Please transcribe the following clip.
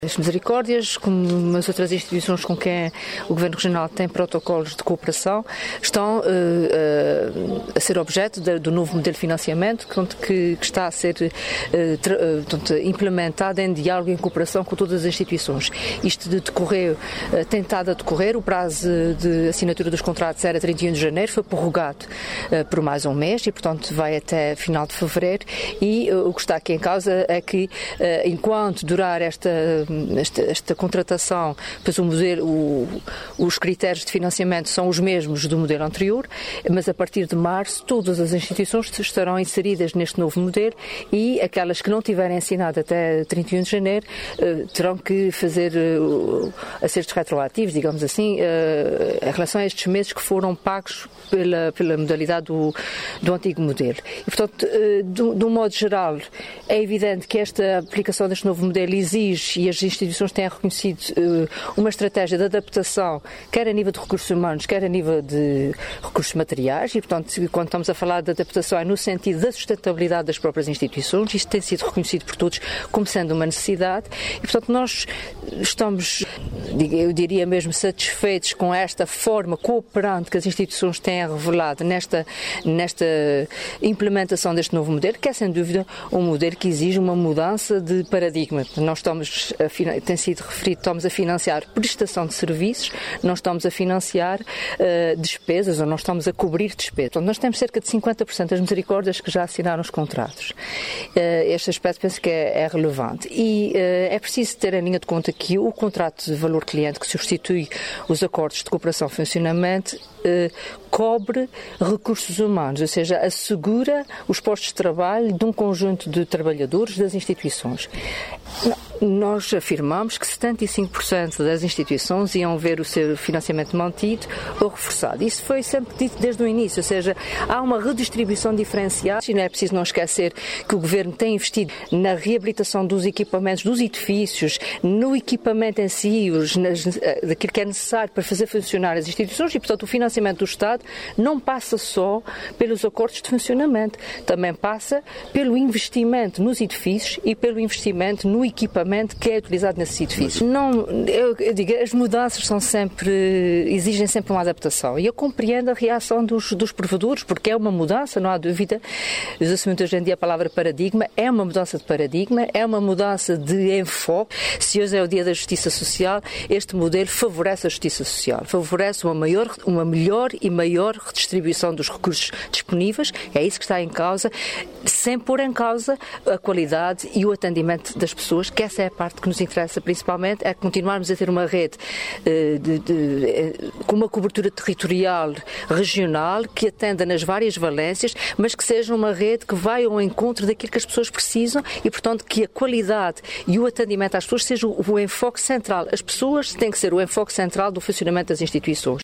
As Misericórdias, como as outras instituições com quem o Governo Regional tem protocolos de cooperação, estão a ser objeto do novo modelo de financiamento que está a ser implementado em diálogo e em cooperação com todas as instituições. Isto tem estado a decorrer, o prazo de assinatura dos contratos era 31 de janeiro, foi prorrogado por mais um mês e, portanto, vai até final de fevereiro, e o que está aqui em causa é que, enquanto durar esta contratação, pois os critérios de financiamento são os mesmos do modelo anterior, mas a partir de março todas as instituições estarão inseridas neste novo modelo e aquelas que não tiverem assinado até 31 de janeiro terão que fazer acertos retroativos, digamos assim, em relação a estes meses que foram pagos pela modalidade do antigo modelo. E, portanto, de um modo geral, é evidente que esta aplicação deste novo modelo exige, e as instituições têm reconhecido, uma estratégia de adaptação, quer a nível de recursos humanos, quer a nível de recursos materiais, e, portanto, quando estamos a falar de adaptação é no sentido da sustentabilidade das próprias instituições. Isto tem sido reconhecido por todos como sendo uma necessidade e, portanto, nós estamos, eu diria mesmo, satisfeitos com esta forma cooperante que as instituições têm revelado nesta implementação deste novo modelo, que é sem dúvida um modelo que exige uma mudança de paradigma. Nós tem sido referido, estamos a financiar prestação de serviços, não estamos a financiar despesas, ou não estamos a cobrir despesas. Então, nós temos cerca de 50% das misericórdias que já assinaram os contratos. Este aspecto penso que é relevante. E é preciso ter em linha de conta que o contrato de valor cliente, que substitui os acordos de cooperação e funcionamento, cobre recursos humanos, ou seja, assegura os postos de trabalho de um conjunto de trabalhadores das instituições. Nós afirmamos que 75% das instituições iam ver o seu financiamento mantido ou reforçado. Isso foi sempre dito desde o início, ou seja, há uma redistribuição diferenciada e não é preciso não esquecer que o Governo tem investido na reabilitação dos equipamentos, dos edifícios, no equipamento em si, daquilo que é necessário para fazer funcionar as instituições e, portanto, o financiamento do Estado não passa só pelos acordos de funcionamento, também passa pelo investimento nos edifícios e pelo investimento no equipamento que é utilizado nesses edifícios. Eu digo, as mudanças exigem sempre uma adaptação e eu compreendo a reação dos provedores, porque é uma mudança, não há dúvida. Usa-se muito hoje em dia a palavra paradigma, é uma mudança de paradigma, é uma mudança de enfoque. Se hoje é o Dia da Justiça Social, este modelo favorece a justiça social, favorece uma melhor e maior redistribuição dos recursos disponíveis, é isso que está em causa, sem pôr em causa a qualidade e o atendimento das pessoas, que essa é a parte que nos interessa principalmente, é continuarmos a ter uma rede com uma cobertura territorial regional que atenda nas várias valências, mas que seja uma rede que vai ao encontro daquilo que as pessoas precisam e, portanto, que a qualidade e o atendimento às pessoas seja o enfoque central. As pessoas têm que ser o enfoque central do funcionamento das instituições.